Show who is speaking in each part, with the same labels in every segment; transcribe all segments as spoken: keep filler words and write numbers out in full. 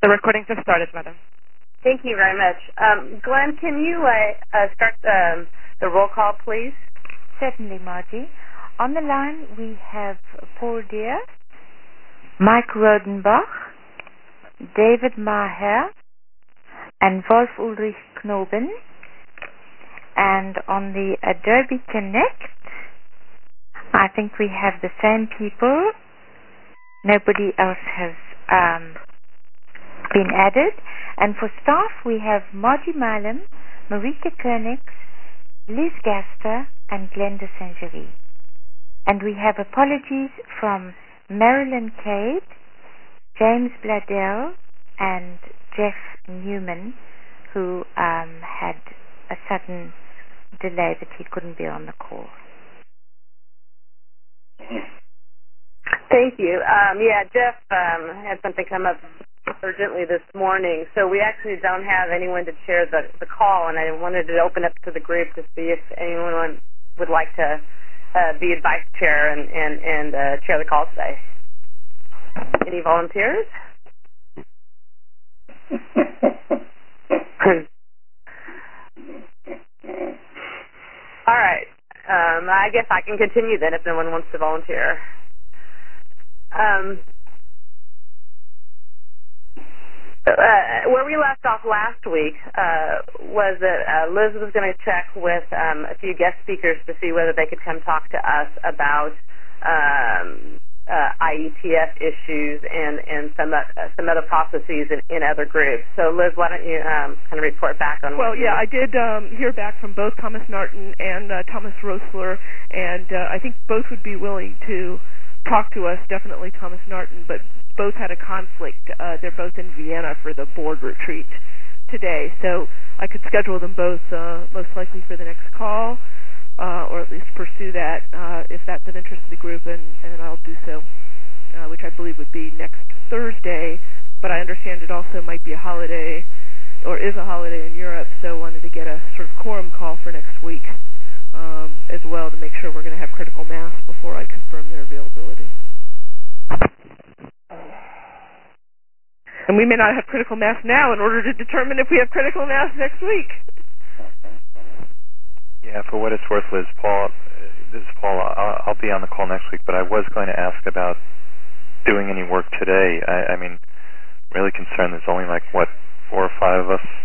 Speaker 1: The recordings have started, madam.
Speaker 2: Thank you very much. Um, Glenn, can you uh, uh, start um, the roll call, please?
Speaker 3: Certainly, Margie. On the line, we have Paul Deer, Mike Rodenbach, David Maher, and Wolf Ulrich Knoben. And on the Adobe Connect, I think we have the same people. Nobody else has um, been added. And for staff, we have Margie Milam, Marika Koenigs, Liz Gaster, and Glenda Saint-Gery. And we have apologies from Marilyn Cade, James Bladell, and Jeff Newman, who um, had a sudden delay that he couldn't be on the call.
Speaker 2: Thank you. Um, yeah, Jeff um, had something come up urgently this morning, so we actually don't have anyone to chair the, the call, and I wanted to open up to the group to see if anyone would like to uh, be a vice chair and, and, and uh, chair the call today. Any volunteers? All right. Um, I guess I can continue then if no one wants to volunteer. Um, uh, where we left off last week uh, was that uh, Liz was going to check with um, a few guest speakers to see whether they could come talk to us about um, uh, I E T F issues and, and some uh, some other processes in, in other groups. So, Liz, why don't you um, kind of report back on
Speaker 1: Well,
Speaker 2: what
Speaker 1: yeah,
Speaker 2: you...
Speaker 1: I did um, hear back from both Thomas Narton and uh, Thomas Rosler, and uh, I think both would be willing to talk to us, definitely Thomas Narton, but both had a conflict. Uh, they're both in Vienna for the board retreat today, so I could schedule them both uh, most likely for the next call, uh, or at least pursue that uh, if that's of interest to the group, and, and I'll do so, uh, which I believe would be next Thursday, but I understand it also might be a holiday, or is a holiday in Europe, so wanted to get a sort of quorum call for next week. Um, as well to make sure we're going to have critical mass before I confirm their availability. And we may not have critical mass now in order to determine if we have critical mass next week.
Speaker 4: Yeah, for what it's worth, Liz, Paul, this is Paul. I'll, I'll be on the call next week, but I was going to ask about doing any work today. I, I mean, really concerned. There's only like, what, four or five of us?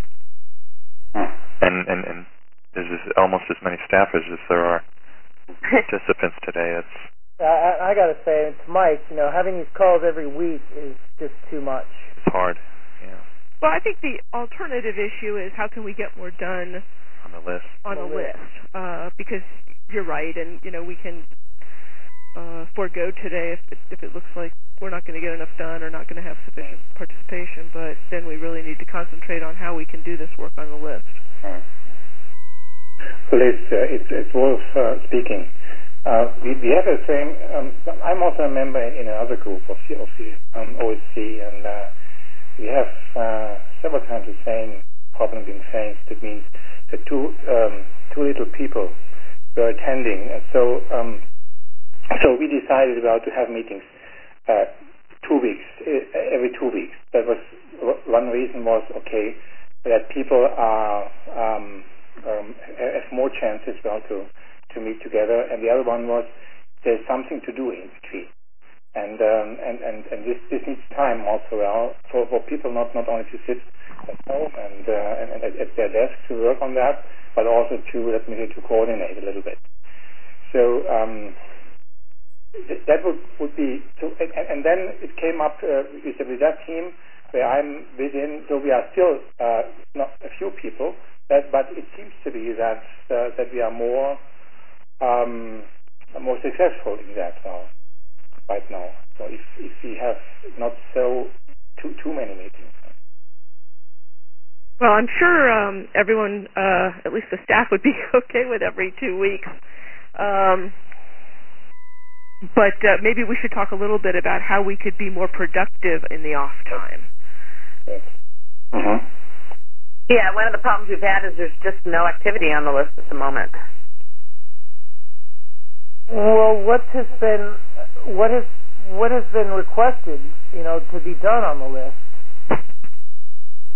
Speaker 4: And, and, and there's just almost as many staffers as there are participants today. It's
Speaker 5: I, I got to say, it's Mike. You know, having these calls every week is just too much.
Speaker 4: It's hard. Yeah.
Speaker 1: Well, I think the alternative issue is how can we get more done
Speaker 4: on the list.
Speaker 1: On the,
Speaker 5: the
Speaker 1: list,
Speaker 5: list.
Speaker 1: Uh, because you're right, and you know we can uh, forego today if it, if it looks like we're not going to get enough done or not going to have sufficient participation. But then we really need to concentrate on how we can do this work on the list.
Speaker 6: Right. Liz, uh, it's, it's Wolf uh, speaking. Uh, we, we have the same. Um, I'm also a member in, in another group of the, of the um, O S C, and uh, we have uh, several times the same problem being faced. It means that two um, two little people were attending, and so um, so we decided about to have meetings uh, two weeks uh, every two weeks. That was one reason was okay that people are. Um, Um, have more chances well to, to meet together, and the other one was there's something to do in between, and um, and, and, and this, this needs time also well for, for people not, not only to sit at home and, uh, and, and at their desk to work on that, but also to let me say to coordinate a little bit. So um, th- that would, would be so, and, and then it came up uh, with, with that team where I'm within. So we are still uh, not a few people. That, but it seems to be that uh, that we are more um, more successful in that now, right now. So if if we have not so too too many meetings.
Speaker 1: Well, I'm sure um, everyone, uh, at least the staff, would be okay with every two weeks. Um, but uh, maybe we should talk a little bit about how we could be more productive in the off time.
Speaker 6: Yes. Mm-hmm.
Speaker 2: Yeah, one of the problems we've had is there's just no activity on the list at the moment.
Speaker 5: Well, what has been what has what has been requested, you know, to be done on the list?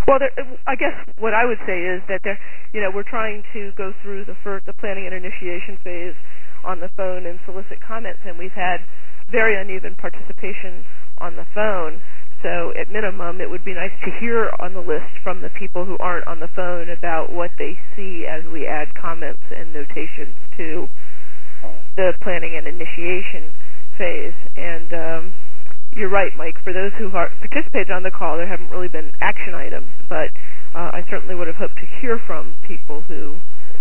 Speaker 1: Well, there, I guess what I would say is that there, you know, we're trying to go through the first, the planning and initiation phase on the phone and solicit comments, and we've had very uneven participation on the phone. So at minimum, it would be nice to hear on the list from the people who aren't on the phone about what they see as we add comments and notations to the planning and initiation phase. And um, you're right, Mike. For those who are participated on the call, there haven't really been action items, but uh, I certainly would have hoped to hear from people who.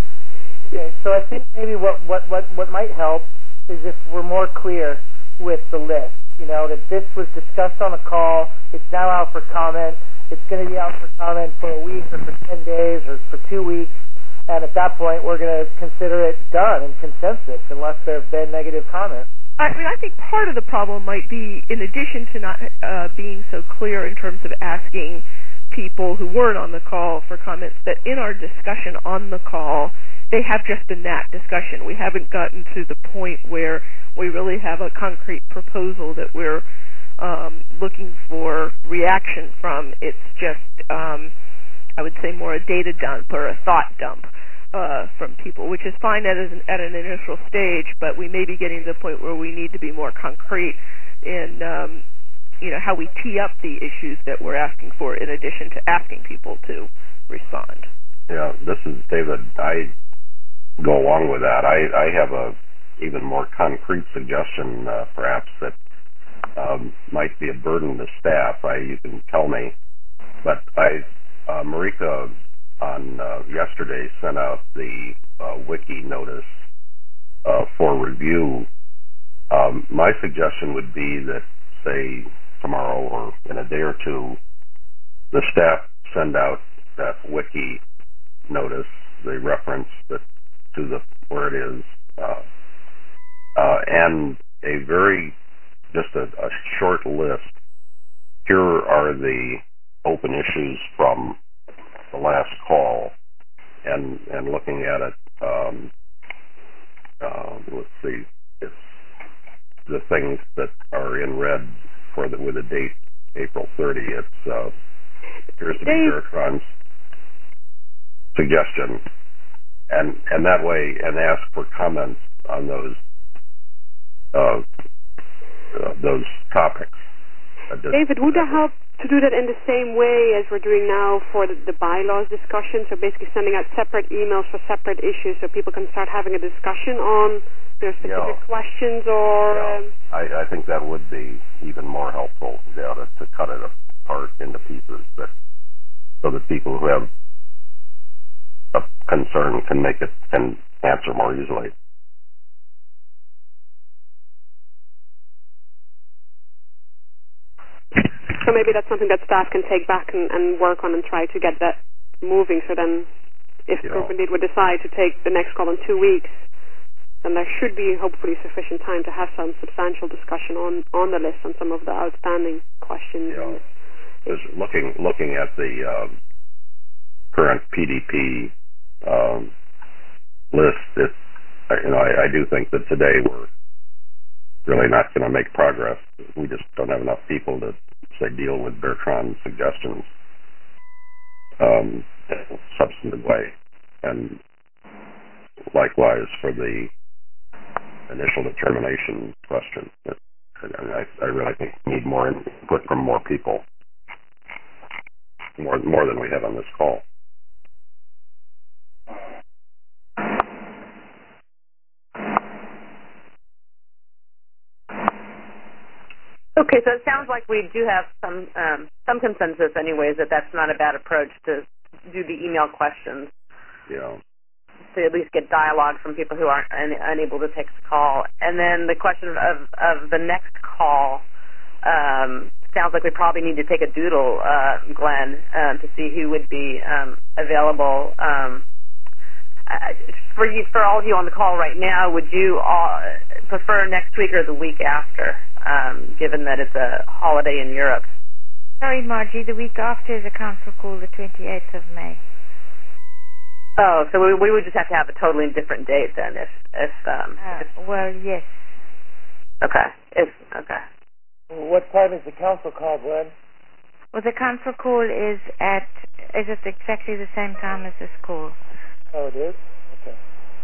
Speaker 5: Okay, so I think maybe what, what, what, what might help is if we're more clear with the list. You know, that this was discussed on a call, it's now out for comment, it's going to be out for comment for a week or for ten days or for two weeks, and at that point we're going to consider it done in consensus unless there have been negative comments.
Speaker 1: I mean, I think part of the problem might be, in addition to not uh, being so clear in terms of asking people who weren't on the call for comments, that in our discussion on the call, they have just been that discussion. We haven't gotten to the point where we really have a concrete proposal that we're um, looking for reaction from. It's just, um, I would say, more a data dump or a thought dump uh, from people, which is fine at an, at an initial stage, but we may be getting to the point where we need to be more concrete in um, you know, how we tee up the issues that we're asking for in addition to asking people to respond.
Speaker 7: Yeah, this is David. I go along with that. I, I have a even more concrete suggestion, uh, perhaps, that um, might be a burden to staff. I, you can tell me. But I, uh, Marika on uh, yesterday sent out the uh, wiki notice uh, for review. Um, my suggestion would be that, say, tomorrow or in a day or two, the staff send out that wiki notice, the reference that to the where it is, uh, uh, and a very, just a, a short list. Here are the open issues from the last call, and and looking at it, um, uh, let's see, it's the things that are in red for the, with a date April thirtieth. It's uh, appears to be Bertrand's suggestion, and and that way, and ask for comments on those uh, uh, those topics. Uh,
Speaker 8: David, would it help to do that in the same way as we're doing now for the, the bylaws discussion? So basically sending out separate emails for separate issues so people can start having a discussion on their specific
Speaker 7: yeah.
Speaker 8: questions or...
Speaker 7: Yeah.
Speaker 8: Um,
Speaker 7: I, I think that would be even more helpful, yeah, to, to cut it apart into pieces that, so that people who have a concern can make it, can answer more easily.
Speaker 8: So maybe that's something that staff can take back and, and work on and try to get that moving. So then if the group indeed would decide to take the next call in two weeks, then there should be hopefully sufficient time to have some substantial discussion on, on the list on some of the outstanding questions.
Speaker 7: Yeah. Just looking looking at the um, current P D P um, list, it, you know, I, I do think that today we're really not going to make progress. We just don't have enough people to, say, deal with Bertrand's suggestions um, in a substantive way. And likewise for the initial determination question. I, I really think we need more input from more people, more, more than we have on this call.
Speaker 2: Okay, so it sounds like we do have some um, some consensus, anyways, that that's not a bad approach to do the email questions.
Speaker 7: Yeah.
Speaker 2: To at least get dialogue from people who aren't un- unable to take the call. And then the question of, of the next call, um, sounds like we probably need to take a doodle, uh, Glenn, um, to see who would be um, available. Um, uh, for you, for all of you on the call right now, would you all prefer next week or the week after, um, given that it's a holiday in Europe?
Speaker 3: Sorry, Margie, the week after is a council call, the twenty-eighth of May.
Speaker 2: Oh, so we, we would just have to have a totally different date then, if if um.
Speaker 3: Uh,
Speaker 2: if,
Speaker 3: well, yes.
Speaker 2: Okay. If okay.
Speaker 5: What time is the council call, Glenn?
Speaker 3: Well, the council call is at, is it exactly the same time as this call?
Speaker 5: Oh, it is? Okay.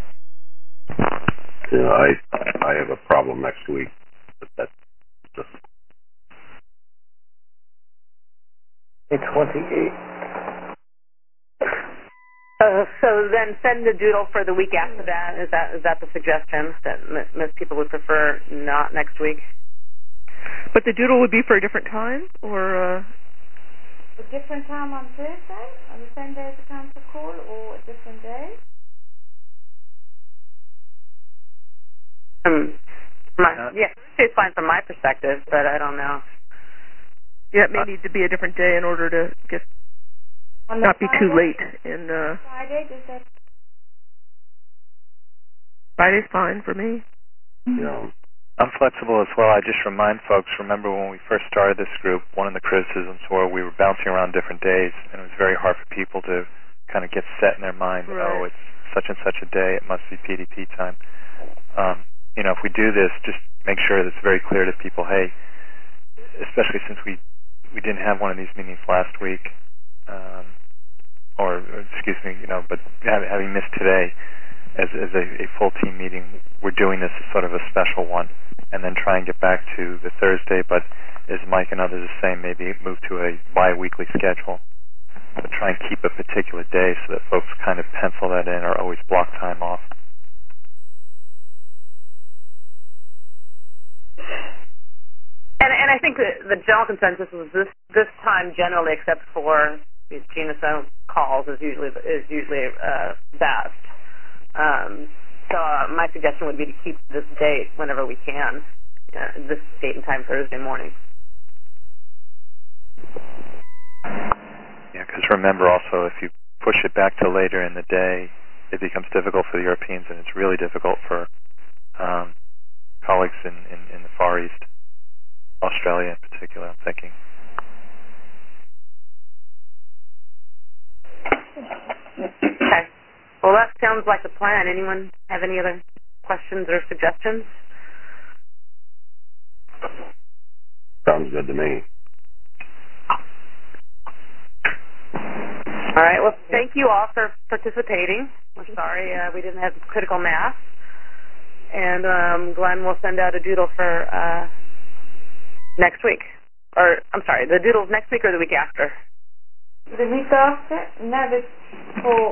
Speaker 7: Yeah, I I have a problem next week, but that's just...
Speaker 5: twenty-eight.
Speaker 2: Uh, so then send the doodle for the week after that. Is that is that the suggestion that m- most people would prefer not next week?
Speaker 1: But the doodle would be for a different time, or uh...
Speaker 3: a different time on Thursday, on the same day as the council call, or a different day?
Speaker 2: Um, my, uh, yeah, it's fine from my perspective, but I don't know.
Speaker 1: Yeah, it may uh, need to be a different day in order to get
Speaker 3: on
Speaker 1: not be
Speaker 3: Friday,
Speaker 1: too late. In uh,
Speaker 3: Friday, does that?
Speaker 1: Friday's fine for me.
Speaker 7: Yeah.
Speaker 4: I'm flexible as well. I just remind folks, remember when we first started this group, one of the criticisms were we were bouncing around different days, and it was very hard for people to kind of get set in their mind,
Speaker 1: right.
Speaker 4: oh, it's such and such a day, it must be P D P time. Um, you know, if we do this, just make sure that it's very clear to people, hey, especially since we, we didn't have one of these meetings last week, um, or, or excuse me, you know, but having missed today as, as a, a full team meeting, we're doing this as sort of a special one, and then try and get back to the Thursday, but as Mike and others are saying, maybe move to a bi-weekly schedule, but try and keep a particular day so that folks kind of pencil that in or always block time off.
Speaker 2: And and I think that the general consensus was this this time generally, except for these Genocide calls, is usually is usually uh, best. Um, so uh, my suggestion would be to keep this date whenever we can, uh, this date and time Thursday morning.
Speaker 4: Yeah, because remember also, if you push it back to later in the day, it becomes difficult for the Europeans, and it's really difficult for um, colleagues in, in, in the Far East, Australia in particular, I'm thinking.
Speaker 2: Okay. Well, that sounds like a plan. Anyone have any other questions or suggestions?
Speaker 7: Sounds good to me.
Speaker 2: All right. Well, thank you all for participating. We're sorry uh, we didn't have critical mass. And um, Glenn will send out a doodle for uh, next week. Or, I'm sorry, the doodle's next week or the week after?
Speaker 3: The week after? No, that's for...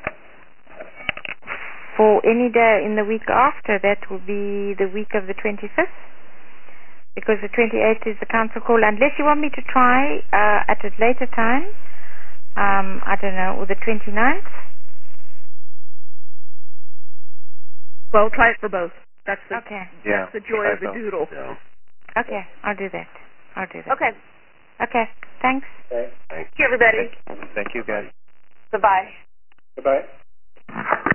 Speaker 3: For any day in the week after, that will be the week of the twenty-fifth, because the twenty-eighth is the council call. Unless you want me to try uh, at a later time, um, I don't know, or the twenty-ninth.
Speaker 1: Well, try it for both. That's the,
Speaker 3: okay.
Speaker 4: Yeah,
Speaker 1: that's the joy of the
Speaker 4: so.
Speaker 1: doodle.
Speaker 7: Yeah.
Speaker 3: Okay, I'll do that. I'll do that.
Speaker 2: Okay.
Speaker 3: Okay, thanks.
Speaker 6: Okay.
Speaker 2: Thank you, everybody.
Speaker 4: Thank, thank you, guys.
Speaker 2: Goodbye.
Speaker 6: Goodbye.